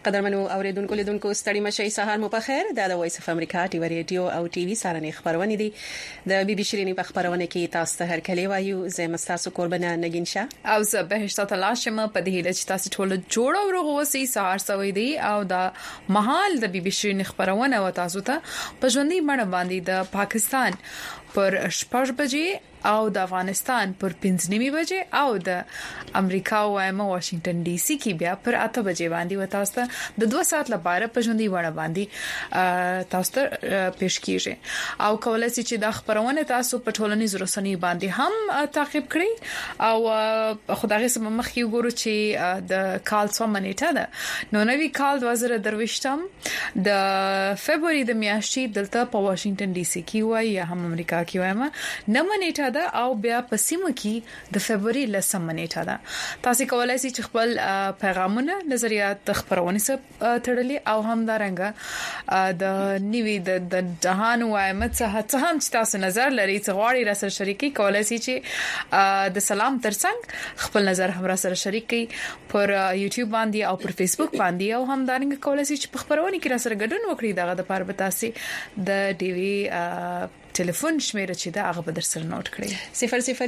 قدرمنو اوریدونکو لیدونکو ستړي مشي سهار مو په خیر د وایس اف امریکا ټي وی ریډیو او ټي وی سارنې خبرونه دي د بي بي شيريني په خبرونه کې تاسو ته هر کلی وایو زه مستاسو قربانه نگین شاه او زه بهشته تلاشم په دې هیله چې تاسو ټول جوړ او روغوسي سهار سوي دي او د محل د بي بي شيريني خبرونه و تاسو ته په ژوندۍ مړ باندې د پاکستان پر 8 بجې او د افغانستان پر 5 بجې او د امریکا او واشنگټن ډي سي کې بیا پر 8 بجې باندې و تاسو ته د 2 ساعت لپاره په ژوندۍ وړ باندې تاسو ته پیش کیږي او کولای شئ چې د خبرونه تاسو په ټولنیزو رسنیو باندې هم تعقیب کړئ او خدای سم مخکې وګورئ چې د کال څو منېټه ده نو نوې کال 2023 د فبراير د میاشتې دلته په واشنگټن ډي سي کې وایي یا هم امریکا کې وایم نه منېټه او بیا په سیمه کې د فبراير لسم منېټه ده تاسو کولای شئ چې خپل پیغامونه نظریات خبرونه سره تړلي او هم دا رنګه د نیوي د جهان وایم څه هم چې تاسو نظر لري څه غواړي را سره شریکي کولای شئ چې د سلام ترڅنګ خپل نظر هم را سره شریکي پر یوټیوب باندې او پر فیسبوک باندې او هم دا رنګه کولای شئ چې په خبرونه کې را سره ګډون وکړئ دغه د پاره به تاسو د ډي وی ټلیفون شمیره چې دا هغه به در سره نوٹ کړئ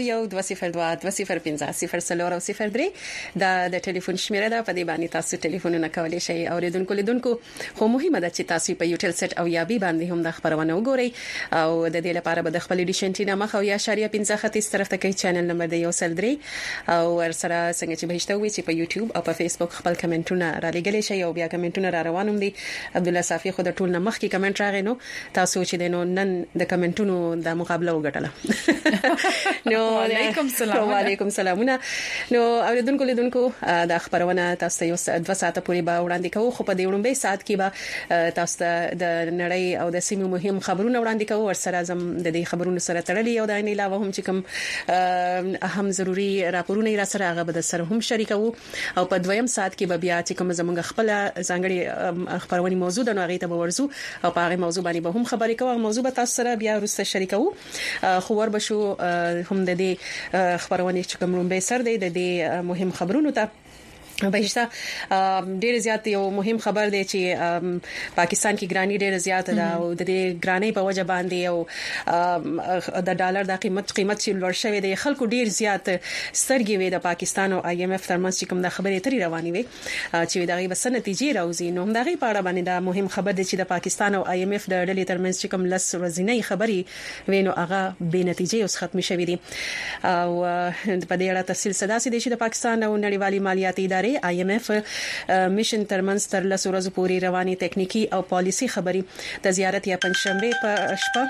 00122025003 د ټلیفون شمیره ده په دې باندې تاسو ټلیفونونه کولای شئ اوریدونکو لیدونکو خو مهمه ده چې تاسو په یوټل سیټ او یا بي باندې هم د خبرونه وګورئ او د دې لپاره به د خپل ډیشنټینا مخ او یا شریعه 15 خطي طرف ته کې چینل نمبر دی 103 او ور سره څنګه چې بهشته وي چې په یوټیوب او په فیسبوک خپل کمنټونه را لګلې شي او بیا کمنټونه را روانوم دي عبد الله صافي خو د ټول نمخ کې کمنټ راغی نو تاسو چې دینو نن د کمنټونو د مقابله وګټله نو وعلیکم السلام وعلیکم السلامونه نو اوریدونکو لیدونکو د خبرونه تاسو یو 2 ساعته پورې به وړاندې کوو خو په دې وړاندې ساعت کې به تاسو د نړۍ او د سیمې مهم خبرونه وړاندې کوو ورسره زم د دې خبرونو سره تړلي او د عین علاوه هم چې کوم اهم ضروری راپورونه را سره هغه به سره هم شریکو او په دویم ساعت کې به بیا چې کوم زمونږ خپل ځانګړي خبرونه موضوع د نوغې ته ورزو او په هغه موضوع باندې به هم خبرې کوو موضوع به تاسو سره بیا ورسره شریکو خو ور بشو هم د دې خبرونه چې کوم به سر دی د دې مهم خبرونو ته بهشته ډېر زیات یو مهم خبر دی چې پاکستان کې ګرانی ډېر زیات ده او د دې ګرانی په وجه باندې او د ډالر د قیمت چې لوړ شوی دی خلکو ډېر زیات سترګې وي د پاکستان او اي ام اف ترمنځ چې کوم د خبرې تری رواني وي چې دغه بس نتیجې راوځي نو دغه په اړه باندې دا مهم خبر دی چې د پاکستان او اي ام اف د ډلې ترمنځ چې کوم لس ورځې خبرې وینو هغه به نتیجې اوس ختم شوې دي او په دې اړه تفصیل صداسي دي چې د پاکستان او نړیوالي مالیاتي ادارې IMF میشن ترمنځ تر 10 ورځې پورې رواني ټکنیکی او پالیسي خبري د زیارت یا پنځشنبه په شپه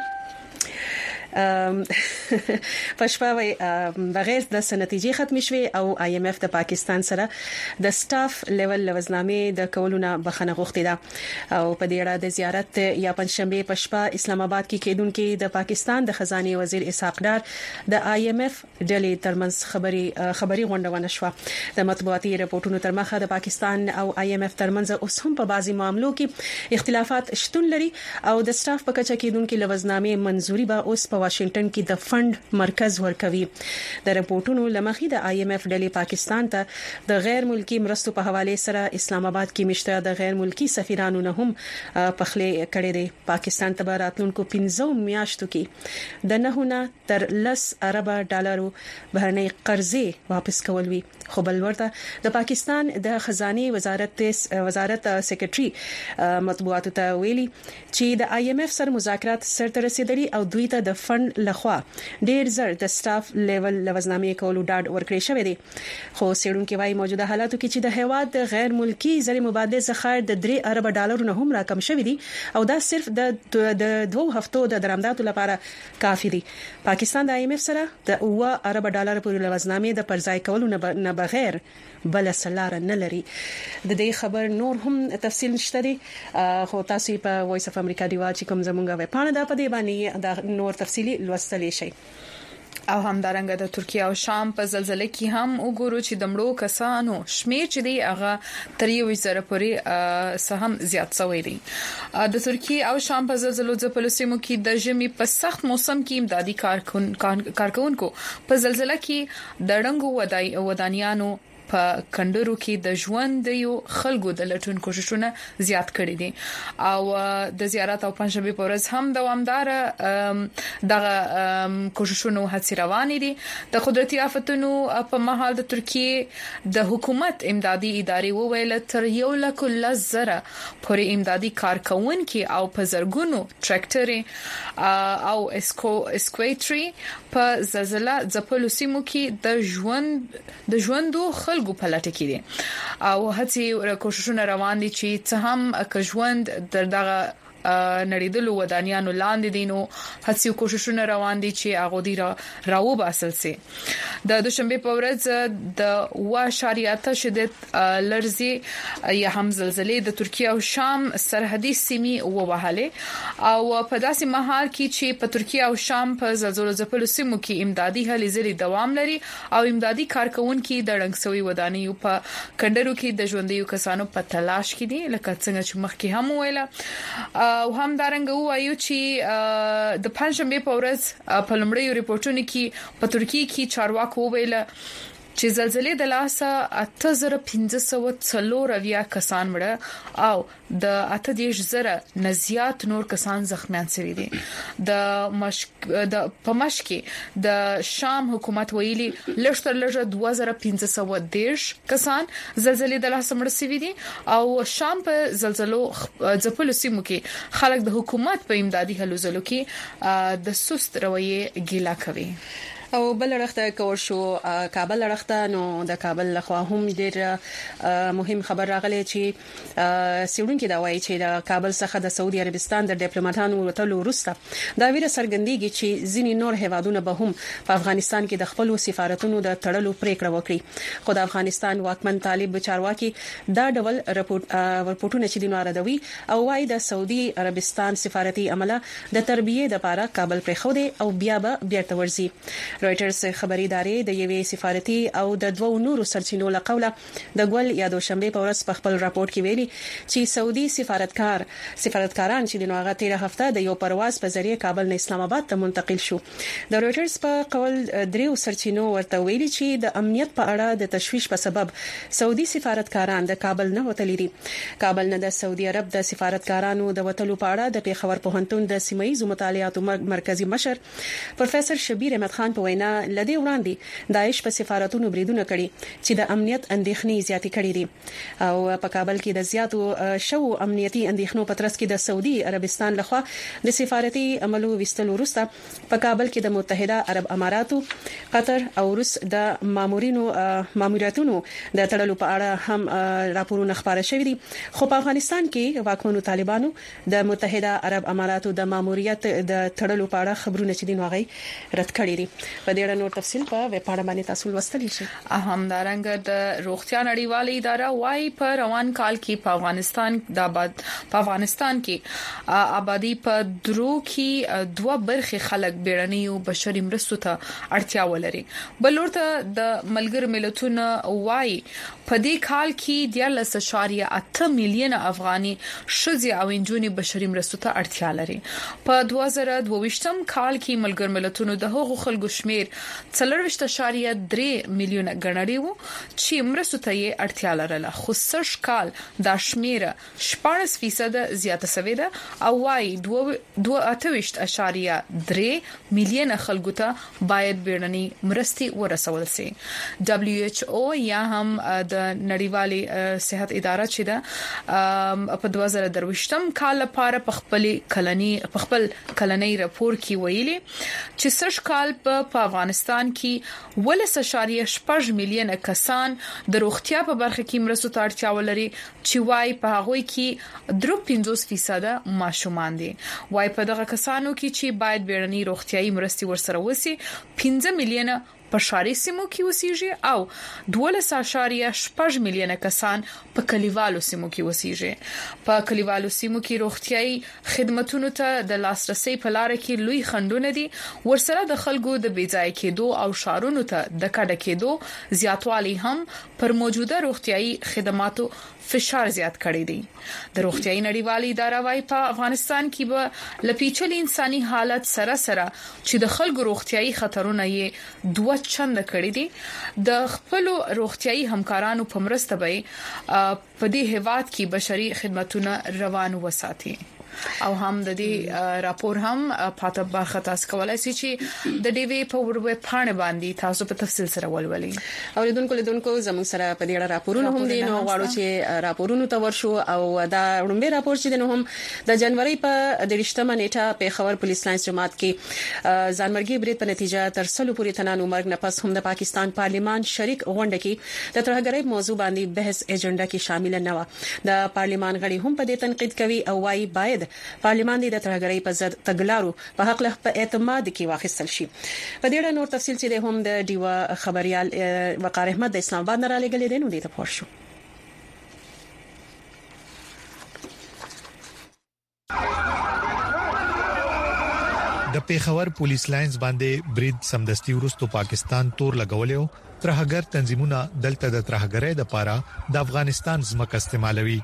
پښپاوي بغیر د سنتیجې ختم شوي او IMF د پاکستان سره د سټاف لیول لوزنامې د کولونه بخنه غوښتي ده او په دې اړه د زیارت یا پنځشنبه پښپا اسلام آباد کې کېدونکو د پاکستان د خزانه وزیر اسحاق ډار د IMF ډلې ترمنځ خبري غونډونه شو د مطبوعاتي رپورټونو تر مخه د پاکستان او IMF ترمنځ اوس هم په بعضي معاملو کې اختلافات شتون لري او د سټاف په کچه کېدونکو لوزنامې منځوري به اوس په واشنگټن کې د فند مرکز ورکوي د رپورټونو لمخې د IMF ډلې پاکستان ته د غیر ملکی مرستو په حواله سره اسلام آباد کې مشته د غیر ملکی سفیرانو نه هم پخلې کړي دي پاکستان ته راتلونکو 15 میاشتو کې د نه تر 10 ارب ډالرو بهرنۍ قرضې واپس کول وی خو بل ورته د پاکستان د خزانه وزارت سیکریټري مطبوعاتو ته ویلي چې د IMF سره مذاکرات سره رسیدلي او دوی ته د فند لخوا ډیر زر د سټاف لیول لوزنامې کولو ډاډ ورکړی شوی دی خو سیډونکو وايي موجوده حالاتو کې چې د هیواد د غیر ملکی زری مبادله ذخایر د 3 ارب ډالرو نه هم راکم شوی دی او دا صرف د 2 هفتو د درآمداتو لپاره کافي دی پاکستان د IMF سره د 2 ارب ډالر پورې لوزنامې د پرځای کولو نه بغیر بل سلار نه لري د دې خبر نور هم تفصیل نشته دي خو تاسو په وایس اف امریکا دی واچ کوم زمونږه وې پانه د پدې باندې د نور تفصیلی لوستلی شي او همدارنګه د ترکیه او شام په زلزلې کې هم وګورو چې د مړو کسانو شمیر چې دی هغه تر 1,000 پورې سهم زیات شوی دی د ترکیه او شام په زلزلو ځپلو سیمو کې د ژمي په سخت موسم کې امدادي کارکونکو په زلزلې کې د ډنګو ودانیانو په کندرو کې د ژوند یو خلکو د لټون کوششونه زیات کړي دي او د زیارت او پنځشنبه په ورځ هم دوامدار دغه کوششونه هڅې روانې دي. د قدرتي آفتونو په مهال د ترکیه د حکومت امدادي ادارې وویل تر 1,10,000 پورې امدادي کارکونکو او په زرګونو ټریکټر او اسکویټري په زلزلہ ځپلو سیمو کې د ژوندو خلکو په لټه کې دي او هڅې کوششونه روان دي چې څه هم که ژوند دغه نړیدلو ودانیانو لاندې دي نو هڅې کوششونه روان دي چې هغه دی راو باسل سي. د دوشنبه په ورځ د 1.8 شدت لړزې یا هم زلزلې د ترکیه او شام سرحدي سیمې ووهلې او په داسې مهال کې چې په ترکیه او شام په زلزلو ځپلو سیمو کې امدادي هلې ځلې دوام لري او امدادي کارکونکو د رنګسوي ودانیو په کندرو کې د ژوندۍ کسانو په تلاش کې دي لکه څنګه چې مخکې هم ویله او هم دارنګ وایو چې د پنځشنبه په ورځ په لومړیو ریپورتونو کې په ترکیه کې چارواکو ویل چې زلزلې د لاسه 8540 کسان مړه او د 80,000 نزيات نور کسان زخمیان شوي دي. د پمشق د شام حکومت ویلي لږتر لږه 2510 کسان زلزلې د لاسه مړ شوي دي او شام په زلزلو ځپلو سیمو کې خلک د حکومت په امدادي هلو ځلو کې د سست رویه ګیلا کوي. او بل رخته کور شو کابل رخته نو د کابل لخوا هم ډیر مهم خبر راغلی چې سیډونکو دا وایي چې د کابل څخه د سعودي عربستان د ډیپلوماټانو ورتلو وروسته دا ویره څرګندېږي چې ځینې نور هیوادونه به هم په افغانستان کې د خپل سفارتونو د تړلو پریکړه وکړي. خو د افغانستان واکمن طالب چارواکي دا ډول رپورټونه چې دینواره دوي او وايي د سعودي عربستان سفارتي عمله د تربیه د لپاره کابل پرې خو دي او بیا به بیرته ورځي. رويټرز خبري ادارې د یوې سفارتي او د دوو نورو سرچینو له قوله د ګول یا دوشنبه په ورځ په خپل راپور کې ویلي چې سعودي سفارتکاران چې د نوغه 13 هفته د یو پرواز په ذریعہ کابل نه اسلام آباد ته منتقل شو. د رويټرز په قول دریو سرچینو ورته ویلي چې د امنیت په اړه د تشويش په سبب سعودي سفارتکاران د کابل نه وتلي دي. کابل نه د سعودي عرب د سفارتکارانو د وتلو په اړه د پیښور پوهنتون د سیمایي مطالعاتو مرکزی مشر پروفیسور شبیر احمد خان په وینا لدی وړاندې داعش په سفارتونو بریدونه کړي چې د امنیت اندېښنې زیاتې کړې دي او په کابل کې د زیاتو شو امنیتي اندېښنو په ترڅ کې د سعودي عربستان لخوا د سفارتي عملو وستلو وروسته په کابل کې د متحده عرب اماراتو قطر او روس د ماموریتونو د تړلو په اړه هم راپورونه خبره شوې دي. خو په افغانستان کې واکمنو طالبانو د متحده عرب اماراتو د ماموریت د تړلو په اړه خبرونه چې دین واغی رد کړی دي. په دې اړه نور تفصیل په وپاړه باندې تاسو لوستلی شئ. همدارنګه د روغتیا نړیوالې اداره وايي په روان کال کې په افغانستان کې آبادی په درو کې دوه برخې خلک بیړنیو بشري مرستو ته اړتیا ولري. بلورته د ملګر ملتونو وايي په دې کال کې 13.8 میلیون افغاني شذي او انجونی بشري مرستو ته اړتیا لري. په 2022 کال کې ملګر ملتونو د هغو خلکو شمیر 4.3 میلیونه ګڼړی وو چې مرستو ته یې اړتیا لرله. خو سږ کال دا شمیر 14% زیاته شوې ده او وايي 2.3 میلیونه خلکو ته باید بیړني مرستې ورسول شي. WHO یا هم د نړیوالې صحت اداره چې ده په 2023 کال لپاره په خپل کلنۍ راپور کې ویلي چې سږ کال په افغانستان کې 1.8 میلیونه کسان د روغتیا په برخه کې مرستو ته اړتیا ولري چې وايي په هغه کې 3.5% ماشومان دي. وايي په دغه کسانو کې چې باید بیړني روغتيایي مرستې ورسره وسی 15 میلیونه په شاري سیمو کې وسیږي او 12.8 میلیونه کسان په کلیوالو سیمو کې وسیږي. په کلیوالو سیمو کې روغتيایي خدماتو ته د لاسرسي په لار کې لوی خنډونه دي. ورسره د خلکو د بیځای کېدو او شارونو ته د کډه کېدو زیاتوالی هم پر موجوده روغتيایي خدماتو فشار زیات کړی دی. د روغتيایي نړیوالې اداره وايي په افغانستان کې به لپیچلي انساني حالت سره چې د خلکو روغتيایي خطرونه یې 2 چند کړی دي د خپل روغتيایي همکارانو په مرسته به په دې هیواد کې بشري خدماتونه روان وساتي او هم د دې راپور هم پاته برخه تاسو کولای شئ چې د ډي وی په ویب پاڼه باندې تاسو په تفصیل سره ولولئ او لیدونکو زموږ سره په دې راپورونه هم دي نو غواړو چې راپورونو ته ورشو او دا وړاندې راپور چې نو هم د جنوري په 18مه نیټه په خبر پولیس لاینز جماعت کې ځانمرګي برید په نتیجه تر څلو پورې تنانو مرګ نه پس هم د پاکستان پارلیمان شریک غونډه کې د ترهګرۍ موضوع باندې بحث ایجنډا کې شامل نه و د پارلیمان غړي هم په دې تنقید کوي او وايي باید پارلیمان د ترهګرۍ په ضد تګلارو په حق له اعتماد کې واخیستل شي په دې اړه نور تفصیل چې هم د ډیوا خبريال وقار احمد د اسلام آباد نه را لګلې دي نو دې ته پوښښو د پیښور پولیس لاینز باندې برید سمدستي ورستو پاکستان تور لګولیو ترهګر تنظیمونه دلته د ترهګرۍ د پاره د افغانستان ځمکه استعمالوي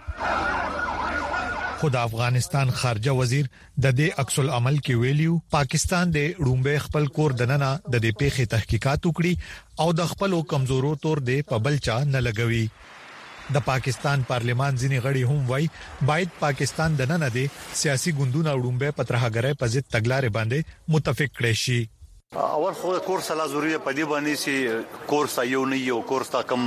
خود افغانستان خارجه وزیر د دې عکس العمل کې ویلیو پاکستان د رومبه خپل کور دننه د دې پیښې تحقیقات وکړي او د خپل کمزورو تور د پبلچا نه لګوي د پاکستان پارلیمان ځینې غړي هم وایي باید پاکستان دننه د سیاسي ګوندونو رومبه پترهګرۍ په ضد تګلارې باندې متفق کړي شي اول خو کورس لا ضروري په دې باندې چې کورس یو نه یو کورس تا کم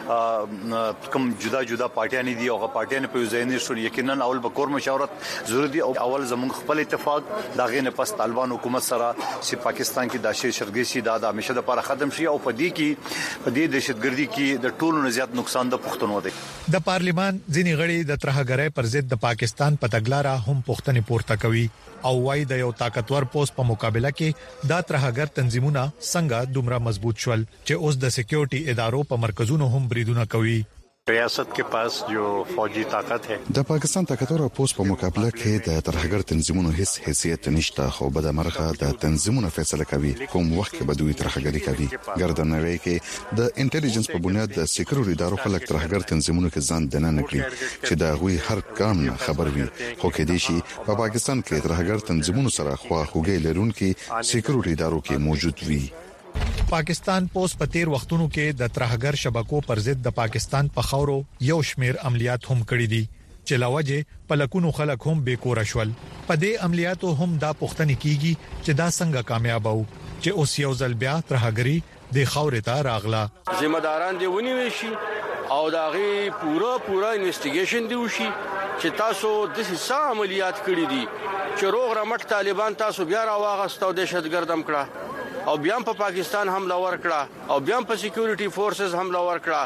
جدا جدا پارټیان دي او پارټیان په ځای شو یقینا اول به کور مشاورت ضروري دي او اول زموږ خپل اتفاق دا غینه پس طالبان حکومت سره چې پاکستان کې د شرګي سي د همیشه لپاره ختم شي او په دې کې په دې دهشتګردي کې د ټولو نه زیات نقصان د پښتنو دی د پارلیمان ځینې غړي د ترهګرۍ پر ضد د پاکستان په تګلارې هم پښتني پورته کوي او وايي د یو طاقتور پوسټ په مقابله کې دا ترهګر تنظیمونه څنګه دومره مضبوط شول چې اوس د سکیورټي ادارو په مرکزونو هم بریدونه کوي ریاست के पास जो फौजी ताकत है د پاکستان طاقتور پوسټ په مقابله کې د ترهګر تنظیمونو هیڅ حیثیت نشته خو به د مرخه د تنظیمونو فیصله کوي کوم وخت کې به دوی ترهګری کوي ګردنوي کې د انټيليجنس په بنیاد د سکیورټي ادارو خلک ترهګر تنظیمونو کې ځان دنه نکړي چې دا غوي هر کام خبر وي خو کې دي شي په پاکستان کې ترهګر تنظیمونو سره خواخوږي لرونکي سکیورټي ادارو کې موجود وي پاکستان پوس په تیر وختونو کې د ترهګر شبکو پر ضد د پاکستان په خاورو یو شمیر عملیات هم کړی دي چې لاوجه په لکونو خلک هم بیکور شول په دې عملیاتو هم دا پښتني کیږي چې دا څنګه کامیاب وو چې اوس یو ځل بیا ترهګری د خاورې ته راغله ذمہ داران دی ونیول شي او داغي پورا انویسټیګیشن دی وشي چې تاسو د څه عملیات کړی دي چې روغ رمټ طالبان تاسو بیا راوغستو دهشتګردم کړه او بیا په پاکستان حمله ورکړه او بیا په سکیورټي فورسز حمله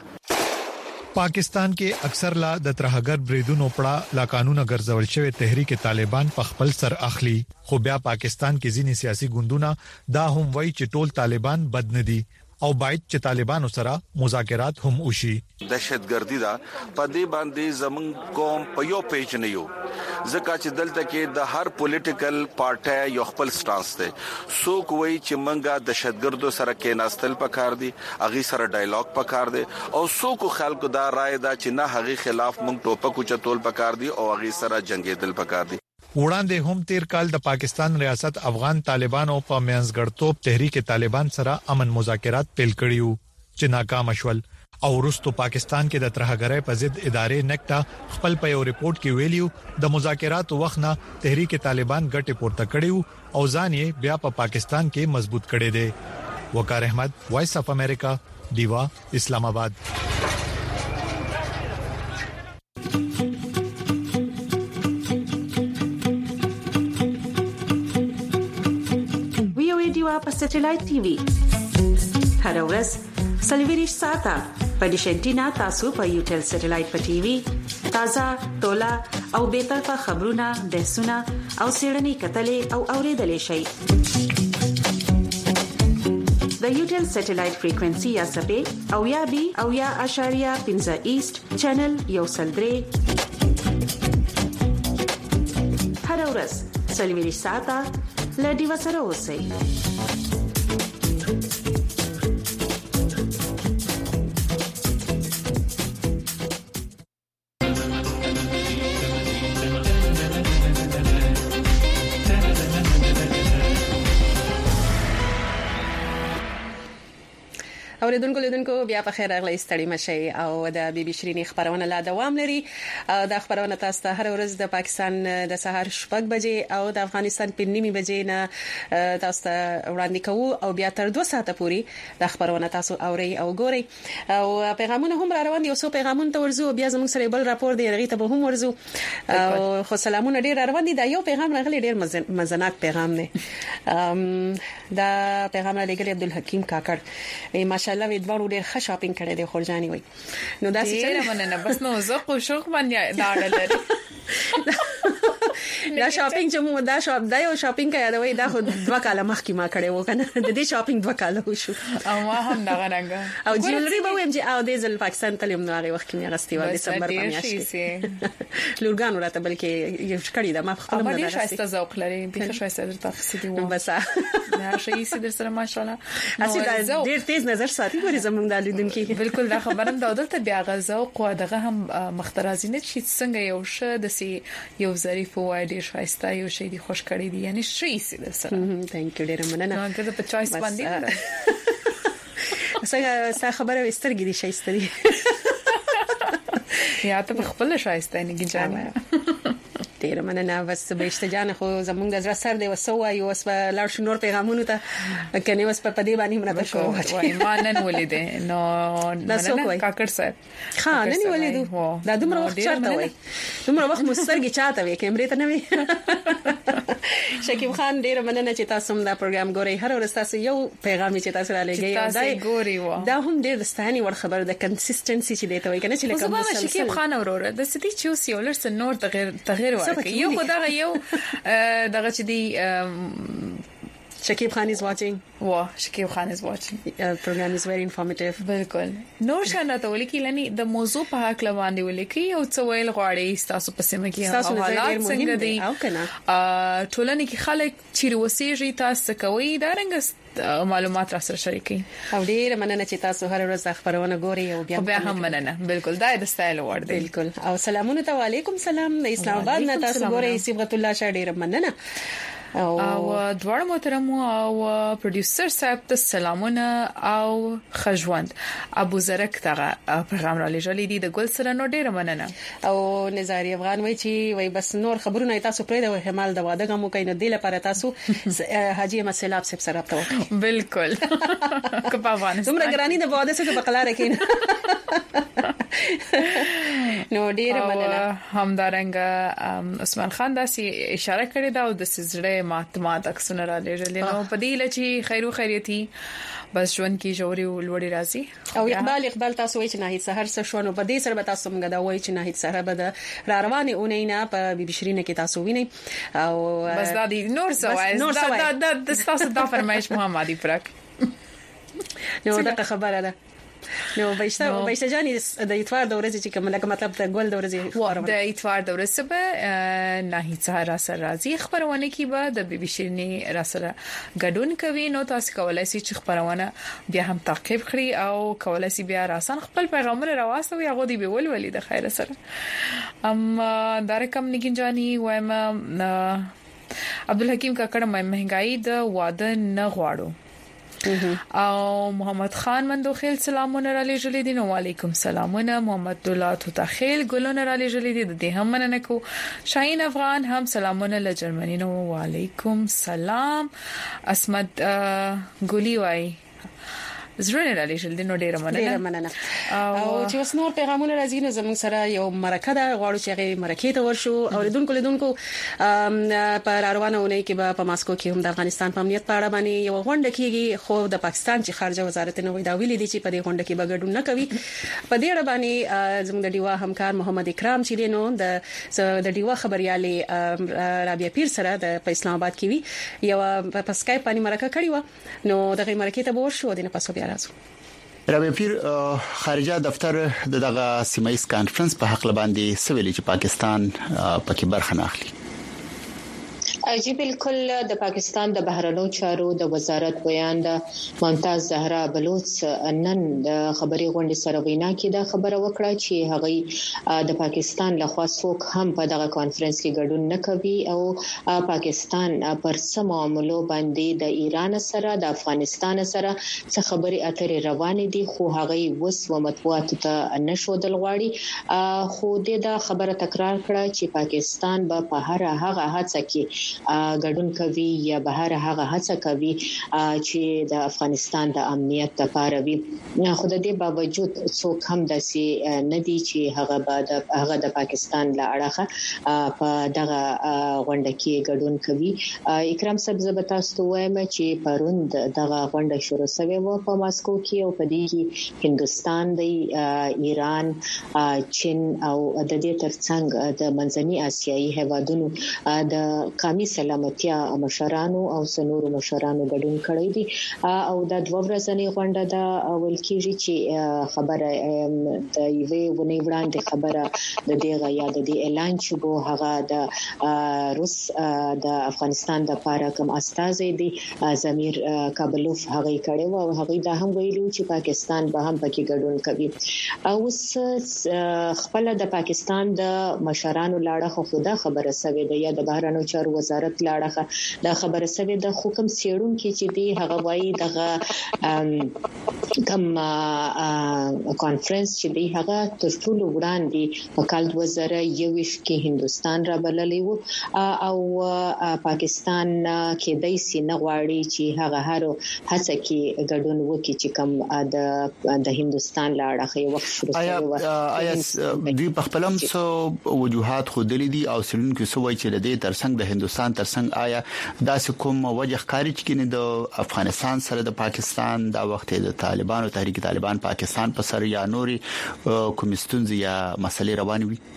ورکړه پاکستان کې اکثر لا د ترهګر بریدونو پړه لا قانون ګرځول شوی تحریک طالبان په خپل سر اخلي خو بیا پاکستان کې ځینې سیاسي ګوندونه دا هم وایي چې ټول طالبان بد نه دي او باید چې طالبانو سره مذاکرات هم وشي دهشتګردي دا په دې باندې زمون قوم په یو پیج نه یو ځکه چې دلته کې د هر پولیټیکل پارټي یو خپل سټانس دی څوک وایي چې منګه دهشتګردو سره کې ناستل پکار دي اغي سره ډایلاګ پکار دي او څوک خلکو دا رائے دا چې نه هغه خلاف مونږ ټوپک چتول پکار دي او اغي سره جنگیدل پکار دي وړاندې هم تیر کال د پاکستان ریاست افغان طالبانو په میانځګړتوب تحریک طالبان سره امن مذاکرات پیل کړیو چې ناکام شول او وروسته پاکستان کې د ترهګرۍ په ضد ادارې نکټا خپل په یو ریپورت کې ویلیو د مذاکراتو وخت نه تحریک طالبان ګټه پورته کړیو او ځان یې بیا په پاکستان کې مضبوط کړي دي وقار احمد وایس اف امریکا دیوا اسلام آباد په سټلایټ ټي وي هر ورځ سلویریش ساته په ډیشنټینا تاسو په یوټل سټلایټ په ټي وي تازه تولا او به طرفه خبرونه بحثونه او سیړنی کتلې او اوریدلې شي د یوټل سټلایټ فریکوئنسي یا سپې او یا بي او یا اشاریه 15 ایست چینل یو سلدري هر ورځ سلویریش ساته لدی وسره اوسئ اوریدونکو بیا په خیر راغلی ستړي مشي او د بي بي شيرين خبرونه لا دوام لري او د خبرونه تاسو ته هر ورځ د پاکستان د سهار 6 بجې او د افغانستان په 9 بجې نه تاسو ته وړاندې کوو او بیا تر 2 ساعته پورې د خبرونه تاسو اوري او ګوري او پیغامونه هم را روان دي او څو پیغامونه ته ورزو بیا زموږ سره بل راپور دی هغه ته به هم ورزو او خو سلامونه ډیر روان دي دا یو پیغام راغلی ډیر مزناک پیغام دی دا پیغام لګلی عبدالحکیم کاکړ ماشاءالله وی دوړو ډیر ښه شاپینګ کړی دی خورجاني وای نو دا څه ډیر مننه بس نو زه خو شوق باندې دا لري دا شاپینګ چې مو دا یو شاپینګ کا یادوي دا خو 2 کاله مخکې ما کړی و کنه د دې شاپینګ 2 کاله وشو او ما هم دا غننګ او جیولری به ویم چې او د ځل پاکستان تلم نو هغه وخت کې مې غستې و دسمبر په میاشت کې لورګانو راته بلکې یو کړی دا ما خپل نه دا شایسته ذوق لري به شایسته درته خسیدي و بس نه شي سي سره ماشاءالله اسی دا ډیر تیز نظر ساتي ګوري زمونږ د لیدونکو بالکل دا خبرم دا دلته بیا غزوق او دغه هم مخترازینه چې څنګه یو شه د سي یو ظریف و ډیر شایسته یو شی دی خوش کړی دی یعنی شي سي سره ثانک یو ډیر مننه نو هغه په چويس باندې څنګه خبره وسترګې دي شایسته دي یا ته خپل شایسته نه گنجانه ډیر مننه بس بهشته جان خو زمونږ د زړه سر دی وسو یو وس لاړ شو نور پیغامونه ته کني وس په دې باندې مرته شو وای ما نن ولیدې نو مننه کاکړ صاحب ها نن ولیدو دا دومره وخت چارته وای دومره وخت مسترګي چاته وای کیمرې ته نه وای شکیب خان ډیر مننه چې تاسو دا پروګرام ګورئ هر ورځ تاسو یو پیغام چې تاسو را لګي دا هم ډیر ستاني ور خبر د کنسستنسي چې دیته وای کنه چې لکه مسلسل شکیب خان اورور د سټي چوس یو لر نور تغیر یو خدای یو دغه چې دی Shakib Khan is watching. Wow, Shakib Khan is watching. Program is very informative. بالکل نو شانه ته ولیکي لني د موضوع په حق لوان دی ولیکي او څه ویل غواړي تاسو په سیمه کې حالات څنګه دي او کنه ټولنه کې خلک چیرې وسیږي تاسو کوي دا رنګ معلومات را سره شریکي او ډیر مننه چې تاسو هر ورځ خبرونه ګوري او بیا هم مننه بالکل دا د سټایل ورډ دی بالکل او سلامونه ته وعلیکم سلام د اسلام آباد نه تاسو ګوري صبغت الله شاه ډیر مننه او دوړ محترم او پروډوسر صاحب ته سلامونه او خجوند ابو زرک ته پیغام را لېږلی دي د ګل سره نو ډیر مننه او نزاری افغان وای چې وای بس نور خبرونه تاسو پرې د همال د واده غمو کین د لپاره تاسو حاجی مسلاب صاحب سره راځو بالکل کپاوان زمره ګرانی د واده څخه په قلاره کین نو ډیر مننه همدارنګ عثمان خان داسي اشاره کړې دا او د سزړې مات اکسونه را لېږلې نو په دې لچې خیر او خیریتي بس ژوند کې جوړي ولوري راځي او اقبال تاسو وایي چې نه هیڅ سحر څه شو نو په دې سره به تاسو موږ دا وایي چې نه هیڅ سحر به د رواني اونینا په بي بي شيرين کې تاسو ویني او بس دا دي نور سوای دا تاسو دا فرمایش محمدي پرک نو دا خبره ده نو بهشته جاني د اتوار د ورځې چې کوم لکه مطلب د ګول د ورځې د اتوار د ورځې به نه هیڅ را سره راځي خبرونه کې به د بي بي شيرين را سره ګډون کوي نو تاسو کولای شئ چې خبرونه بیا هم تعقیب کړئ او کولای شئ بیا راسن خپل پیغامونه راوستوي هغه دی به ولولي د خیر سره دا رقم نګنجاني وایم عبدالحکیم کاکړ مهنګای د واده نه غواړو او محمد خان مندوخیل سلامونه را لېږلي دي نو وعلیکم سلامونه محمد دولت تخیل ګلونه را لېږلي دي د دې هم مننه کو شاهین افغان هم سلامونه له جرمني نو وعلیکم سلام اسمت ګولي وای زړه را لېږل دي نو ډیر مننه او چې اوس نور پیغامونه راځي نو زموږ سره یو مرکه ده غواړو چې هغه مرکه ته ورشو او لیدونکو په روانونه کې په ماسکو کې هم د افغانستان په امنیت په اړه باندې یو غونډه کیږي خو د پاکستان چې خارجه وزارت نو دا ویلي دي چې په دې غونډه کې به ګډون نه کوي په دې اړه باندې زموږ د ډیوا همکار محمد اکرام چې نو د ډیوا خبريالي رابعه پیر سره په اسلام آباد کې وی یو په سکایپ باندې مرکه کړې و نو دغه مرکه ته ورشو د نه پاسو رابعه پیر خارجه دفتر دغه سیمایي کانفرنس په حق لباندې سویلي چې پاکستان پکې برخه نه اخلي جی بالکل د پاکستان د بهرنیو چارو د وزارت بیان د ممتاز زهرا بلوچ نن د خبري غونډې سره وینا کې دا خبره وکړه چې هغه د پاکستان له خوا څوک هم په دغه کانفرنس کې ګډون نه کوي او پاکستان پر سم معاملو باندې د ایران سره د افغانستان سره څه خبري اترې روانې دي خو هغه وس و مطبوعات ته نشودل غواړي خو د خبره تکرار کړه چې پاکستان به په هر هغه هڅه کې ګډون کوي یا بهر هغه هڅه کوي چې د افغانستان د امنیت لپاره وي خو د دې باوجود څوک هم داسې نه دي چې هغه د پاکستان له اړخه په دغه غونډه کې ګډون کوي اکرام صاحب زبتا وایم چې پروند دغه غونډه شروع شوه و په ماسکو کې او په دې کې هندستان د ایران چین او د دې ترڅنګ د منځني اسیایي هیوادونو د قومي سلامتیا مشرانو او سنورو مشرانو ګډون کړی دي او د دوه ورځې غونډه د اول کېږي چې خبره د یوې ونې وړاندې خبره د دې یا د اعلان چې بو هغه د روس د افغانستان د لپاره کوم استازي دي زمیر کابلوف هغه کړي او هغه دا هم ویلي چې پاکستان به هم پکې ګډون کوي او خپل د پاکستان د مشرانو لاړه خو دا خبره سوي ده یا د بهرنیو چارو وزارت لاړه دا خبره سوي د حکم سیړون کې چې دی هغه وایي دغه کوم کانفرنس چې دی هغه تر ټولو وړاندې په کال 2021 کې هندستان را بللی وو او پاکستان کې دای سي نه غواړي چې هغه هر هڅه کې ګډون وکړي چې کوم د هندستان لاړه یو وخت شروع شوی آیا دوی په خپلم سو وجوهات خو دلی دي او سلون کې سو وایي چې د دې ترڅنګ د هندستان ترڅنګ آیا داسې کوم وجه ښکاري چې د افغانستان سره د پاکستان دا وخت د طالبانو تحریک طالبان پاکستان په سر یا نوري کومستونز یا مسلې روان وي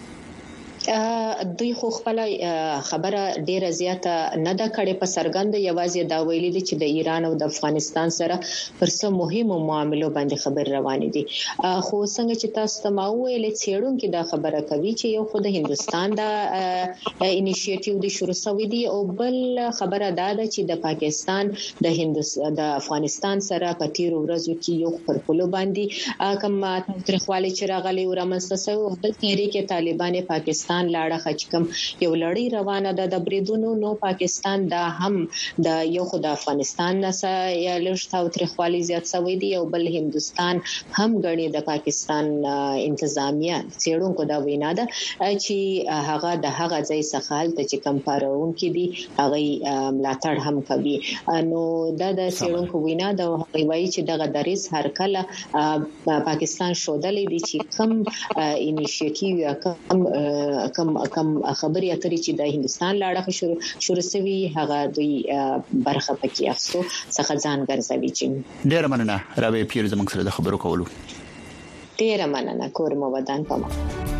دوی خو خپل خبره ډیره زیاته نه ده کړې په سرګند یوازې دا ویلي دي چې د ایران او د افغانستان سره پر څه مهمو معاملو باندې خبر روانې دي خو څنګه چې تاسو ته ما ویلې چېرون کې دا خبره کوي چې یو خو د هندستان دا انیشیټیو دی شروع شوی دی او بل خبره دا ده چې د پاکستان د افغانستان سره په تیر ورځو کې یو پر پلو باندې کوم ترخوالي چې راغلي او رامنځته شو بل تحریک طالبان پاکستان لاړه خچکم یو لړۍ روانه ده د بریدونو نو پاکستان دا هم د یو خو د افغانستان نه یا لږ او ترخوالي زیات شوی دی او بل هندستان هم غړي د پاکستان انتظامیه چېرونکو دا وینا ده چې هغه د هغه ځای څخه حالت چې کمپارون کې دي هغه ملاتړ هم کوي نو دا د چېرونکو وینا ده هغه وایي چې دغه دریس هر کله پاکستان شودلې دي چې کم انیشیټیو یا کم خبري اترې چې د هندستان لاړه شروع شوی هغه دوی برخه پکې اخستو څخه ځان ګرځوي چې ډیر مننه رابعه پیر زموږ سره د خبرو کولو ډیر مننه کور مو ودان پما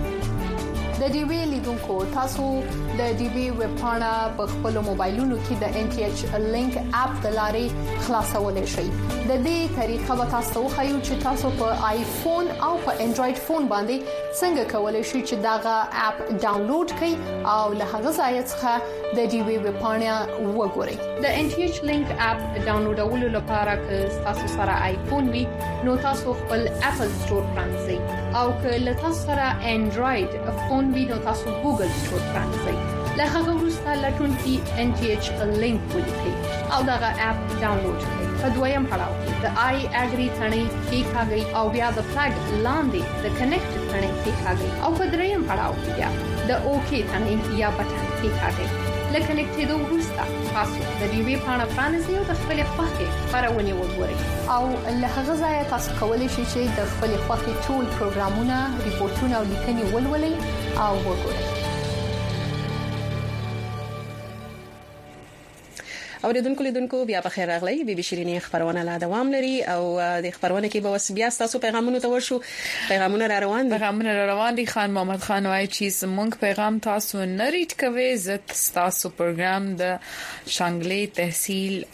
د ډي وی لیدونکو تاسو د ډي وی ویب پاڼه په خپل موبایلونو کې د ان ټي ایچ لینک اپ د لارې خلاصولای شئ د دې طریقه به تاسو خو چې تاسو په آیفون او په انډراید فون باندې څنګه کولای شئ چې داغه اپ ډاونلوډ کړئ او له هغه ځای څخه د ډي وی ویب پاڼه وګورئ د ان ټي ایچ لینک اپ ډاونلوډولو لپاره که تاسو سره آیفون وي نو تاسو خپل اپل سٹور پرانځئ او که له تاسو سره انډراید فون وي نو تاسو ګوګل سٹور پرانځئ له هغه وروسته لټون کې ان ټي ایچ لینک ولیکئ او دغه اپ ډاونلوډ کړئ په دویم پړاو کې د آی اګری ثنې کې کاږي او بیا د فلګ لاندې د کنیکټ ثنې کې کاږي او په دریم پړاو کې بیا د اوکی ثنې یا بټن کې کاږي لکه نکټېدو وروسته تاسو د دې وی پاڼه پرانیزئ او د خپل خوښې خبرونه وګورئ او له هغه ځای تاسو کولی شئ چې د خپل خوښې ټول پروګرامونه ریپورتونه او لیکنې ولولئ او وګورئ اوریدونکو لیدونکو بیا په خیر راغلی بي بي شيرينې خبرونه لا دوام لري او د خبرونه کې به وس بیا تاسو پیغامونه ته ورشو پیغامونه را روان دي خان محمد خان وايي چې مونږ پیغام تاسو نه ریټ کوي زت تاسو پروګرام د شانګلې تحصیل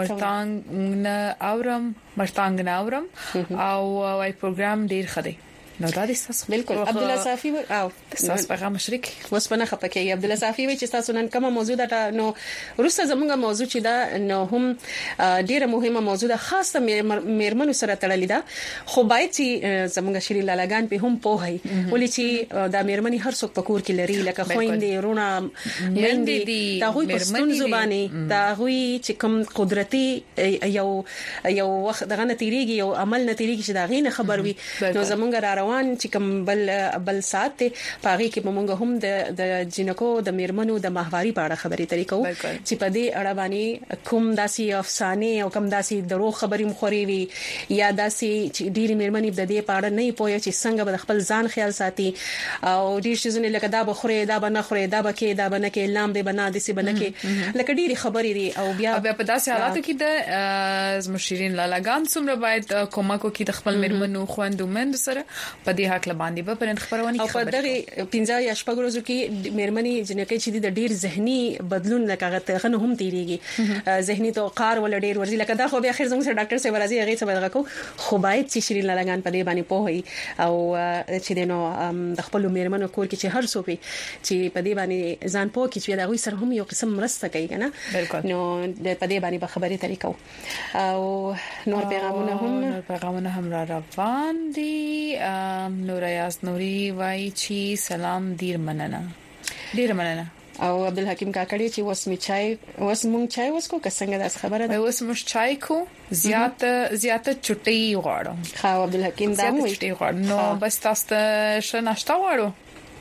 مرتانګ ناورم او وايي پروګرام ډیر خدي نو دا دې تاسو بالکل عبد الله صافي او تاسو پیغام مشرک وسپنه خپکه عبد الله صافي وی چې تاسو نن کومه موضوع ده نو روسه زموږه موضوع چې دا نو هم ډیره مهمه موضوع ده خاصه میرمنو سره تړلې ده خو باید چې زموږه شری لالاګان په هم پوهي ولې چې دا میرمنې هر څوک پکور کې لري لکه خويندې رونه مېندې دا غوي پښتون زبانه دا غوي چې کوم قدرتي یو وخت دغه نتیریږي یو عمل نتیریږي چې دا غینه خبر وي نو زمونږ را روان چې کوم بل ساعت پاغي کې مونږ هم د جنکو د میرمنو د ماهواري په اړه خبرې طریقو چې په دې اړه باندې کوم داسي افسانه او کوم داسي درو خبرې مخوري وي یا داسي چې ډيري میرمنې د دې په اړه نه پوهي چې څنګه به خپل ځان خیال ساتي او ډیر شي لکه دا بخوري دا بنه خوري دا بکې دا بنه کې لام دې بنا دې سي بنه کې لکه ډيري خبرې دي او بیا په داسې حالاتو کې د مشیرین لالاګان څومره باید کومک وکړي د خپل میرمنو خويندو مند سره په دې حق باندې به پرند خبرونه او په دغه 15 یا شپږ ورځو کې میرمنې جنکې چې د ډیر ذهني بدلون لکه غته هم تیریږي ذهني توقار ول ډیر ورزي لکه دا خو به اخر زموږ سره ډاکټر صاحب راځي هغه څه بدغه کو خو باید چې شیرین لالاګان په دې باندې پوهي او چې دنو د خپل میرمنو کور کې چې هر څوک چې په دې باندې ځان پوه کې چې دا غوي سره هم یو قسم مرسته کوي کنه نو د په دې باندې به خبرې طریقو او نور پیغامونه هم را روان دي نور یاس نوري وای چی سلام ډیر مننه او عبدالحکیم کاکړی چې مونږ چای وسکو څنګه داس خبره ده مونږ چای کو زیاته چټي غواړم خا عبدالحکیم دا مو چټي غواړم نو بس تاسو شه ناشته غواړو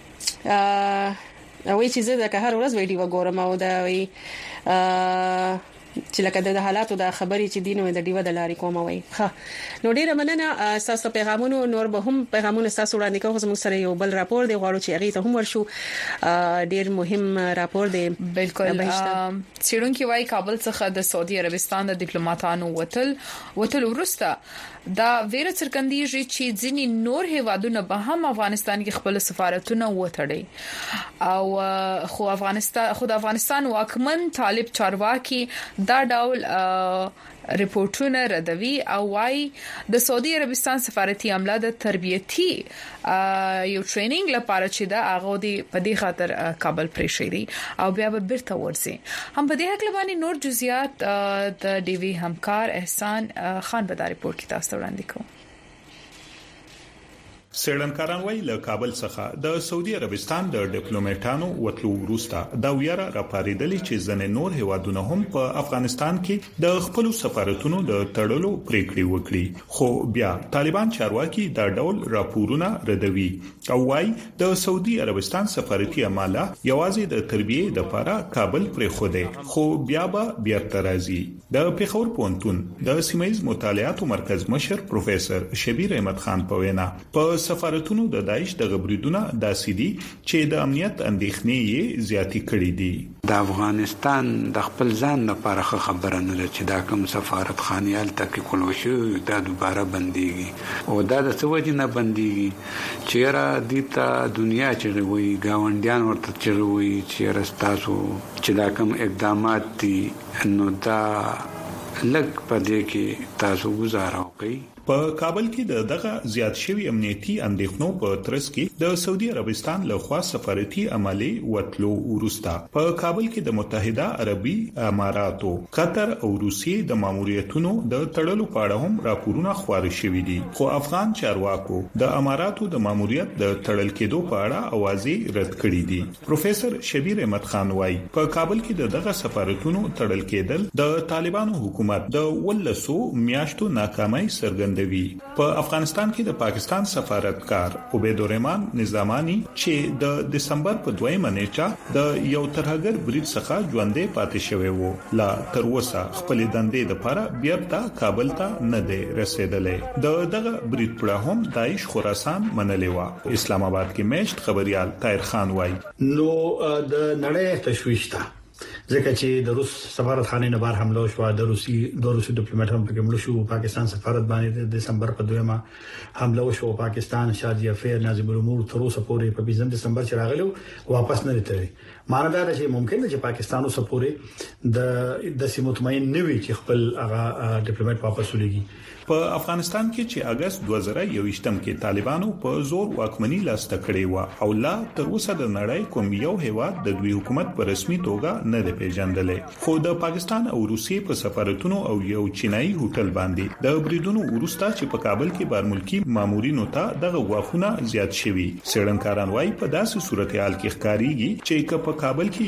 وای چې زه د هر ورځ ویډیو ګورم او دا وی چې لکه د حالاتو د خبرې چې دینو د دیو د لارې کوم وای ها نو ډیره مننه تاسو پیغامونو نور به هم پیغامونه تاسو وړاندې کوم زموږ سره یو بل راپور دی غواړو چې هغه ته هم ورشو ډیر مهم راپور دی بالکل سیرونکي وای کابل څخه د سعودي عربستان د ډیپلوماټانو وتل ورسته دا ویره څرګندېږي چې ځینی نور هیوادونه به هم افغانستان کې خپل سفارتونه وتړي او خو افغانستان واکمن طالب چارواکي دا ډول ریپورتونه ردوي او وايي د سعودي عربستان سفارتي عمله د تربیتي یو ټریننګ لپاره چې دا هغه دی په دې خاطر کابل پرې شي دي او بیا به بیرته ورسي هم په دې حق باندې نور جزئیات د ډي وی همکار احسان خان په دا ریپورت کې تاسو وړاندې کوم سړنکاران وی له کابل څخه د سعودي عربستان د ډیپلوماټانو وتلو وروسته دا ویره راپاریدلې چې ځنې نور هیوادونه هم په افغانستان کې د خپل سفارتونو د تړلو پریکړې وکړي خو بیا طالبان چارواکي دا ډول راپورونه ردوي او وايي د سعودي عربستان سفارتي عمله یوازې د تربیه د لپاره کابل پرې خوده خو بیا به بیرته راځي د پیښور پونتون د سیمایز مطالعاتو مرکز مشر پروفیسور شبیر احمد خان په وینا په سفارتونو د داعش د غبرګونو داسې دي چې د امنیت اندېښنې یې زیاتې کړې دي د افغانستان د خپل ځان لپاره خبره نه لري چې دا کوم سفارت خانيال تکي کول وشو دا دوباره بنديږي او دا د څه نه بنديږي چې را دیتا دنیا چې وي گاونډیان ورته چې وي چې راستاسو چې دا کوم اقدامات دي نو دا لګ پدې کې تاسو گزارو کوي په کابل کې دغه زیات شوی امنیتي اندېښنو په ترڅ کې د سعودي عربستان له خوا سفارتي عملې وتلو وروسته په کابل کې د متحده عربي اماراتو قطر او روسیې د ماموریتونو د تړلو په اړه هم راپورونه خپاره شوي دي خو افغان چارواکو د اماراتو د ماموریت د تړل کېدو په اړه اوازې رد کړې دي پروفیسور شبیر احمد خان وايي په کابل کې دغه سفارتونو تړل کېدل د طالبانو حکومت د ولسو میاشتو ناکامۍ څرګند په افغانستان کې د پاکستان سفارتکار عبید الرحمن نظامانی چې د دسمبر په 2 نیټه د یو ترهګر برید څخه ژوندې پاتې شوی وو لا تر اوسه خپل دندې لپاره بیرته کابل ته نه دی رسیدلې دغه برید پر هم داعش خراسان منلې و اسلام آباد کې میشت خبريال طاهر خان وای نو د نړۍ تشويش ته ځکه چې د روس سفارتخانه نه بهر حمله وشو د روسي ډیپلوماټ هم پکې مړ شو پاکستان سفارت باندې د دسمبر په 2 حمله وشو پاکستان شادي افیر ناظم الامور تر اوسه پورې په 20 دسمبر چې راغلو واپس نه لټوي معنی دا چې ممکن ده چې پاکستان اوسه پورې د سیمه مطمئن نه وي چې خپل هغه ډیپلوماټ واپس ولېږي په افغانستان کې چې اگست 2021 کې طالبانو په زور واکمنۍ لاسته کړې و او لا تر اوسه د نړۍ کوم یو هیواد د دوی حکومت په رسمي توګه نه دی پیژندلې، خو د پاکستان او روسیې په سفارتونو او یو چینایي هوټل باندې د بریدونو وروسته چې په کابل کې بارملکی مامورینو ته دغه غواخونه زیات شوي. سړنکاران وايي په داسې صورتحال کې ښکاریږي چې په کابل کې